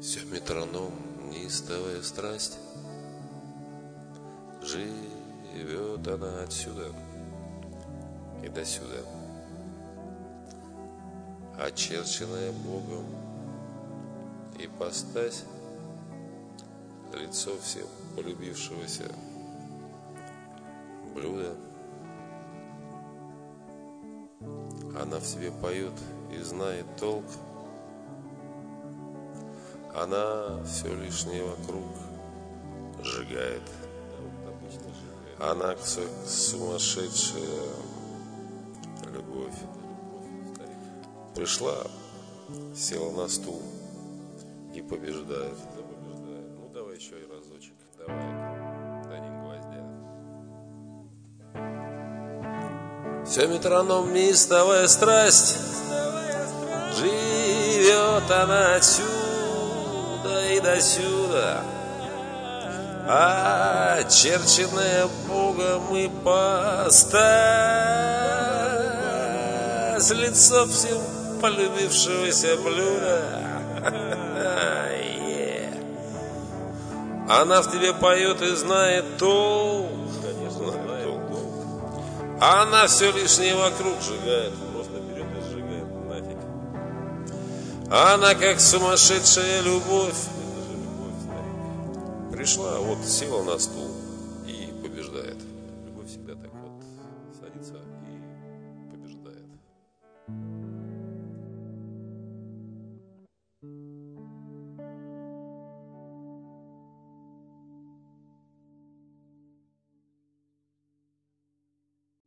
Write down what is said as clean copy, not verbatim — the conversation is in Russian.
Все метроном, неистовая страсть. Живет она отсюда и досюда, очерченная Богом ипостась, лицо всем полюбившегося блюда. Она в себе поет и знает толк. Она все лишнее вокруг сжигает. Она сумасшедшая любовь. Пришла, села на стул и побеждает. Ну давай еще и разочек. Давай, дадим гвоздя. Все метроном, неистовая страсть. Живет она отсюда и досюда, очерченная Богом ипостась, лицо всем полюбившегося блюда. Она в тебе поет и знает толк. Она все лишнее вокруг сжигает. Просто берет и сжигает нафиг. Она как сумасшедшая любовь. Пришла, вот села на стул и побеждает. Любовь всегда так вот садится